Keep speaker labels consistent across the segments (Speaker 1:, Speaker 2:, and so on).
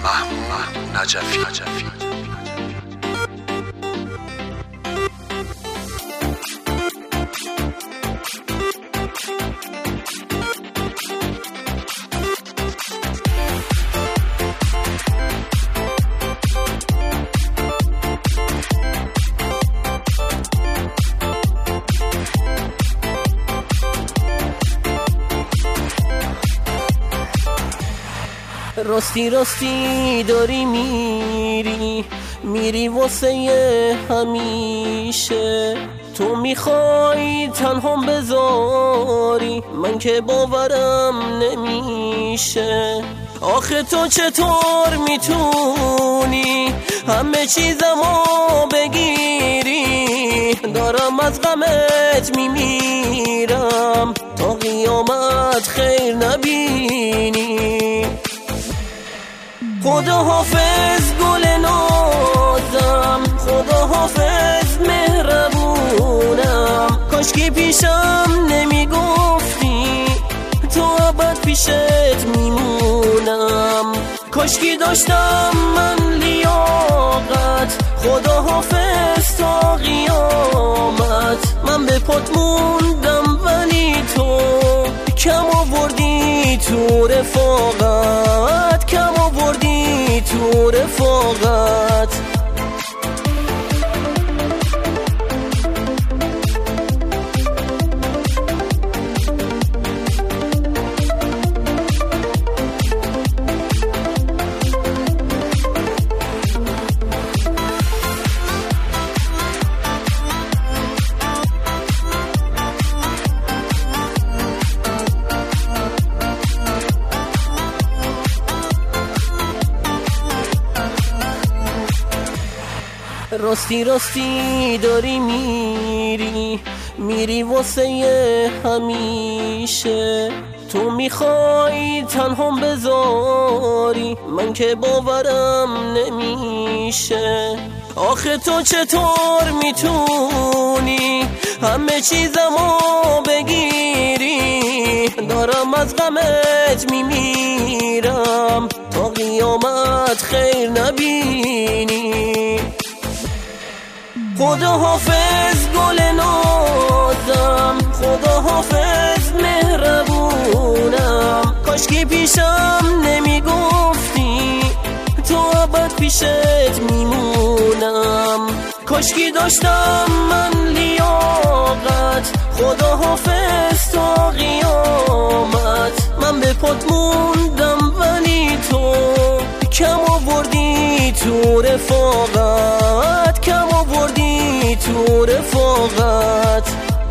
Speaker 1: محمود نجفی.
Speaker 2: راستی داری میری واسه همیشه. تو میخوای تنهام بذاری من که باورم نمیشه. آخه تو چطور میتونی همه چیزمو بگیری؟ دارم از غمت میمیرم تا قیامت خیر نبینی. خدا حافظ گل نازم، خدا حافظ مهربونم. کاشکی پیشم نمیگفتی تو ابد پیشت میمونم. کاشکی داشتم من لیاقت، خدا حافظ تا قیامت. من به پات موندم ولی تو کم آوردی تو رفاقت، کم آوردی تو رفاقت. راستی داری میری واسه همیشه. تو میخوای تنهام بذاری من که باورم نمیشه. آخه تو چطور میتونی همه چیزمو بگیری؟ دارم از غمت میمیرم تا قیامت خیر نبینی. خدا حافظ گل نازم، خدا حافظ مهربونم. کاشکی پیشم نمیگفتی تو ابد پیشت میمونم. کاشکی داشتم من لیاقت، خدا حافظ تا قیامت. من به پات موندم ولی تو کم آوردی تو رفاقت، کم آوردی تو رفاقت.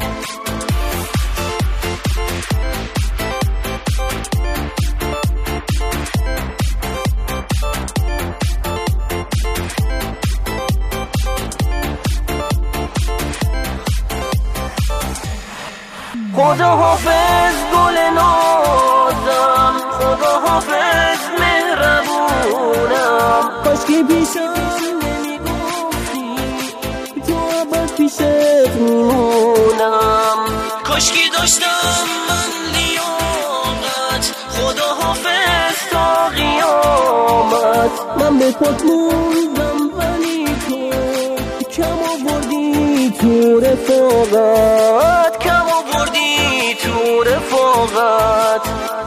Speaker 2: خدا حافظ گل نازم، خدا حافظ مهربونم. کاشکی پیشم نمیگفتی تو ابد پیشت میمونم. کاشکی داشتم من لیاقت، خدا حافظ تا قیامت. من به پات موندم ولی تو کم آوردی تو رفاقت، کم آوردی تو رفاقت.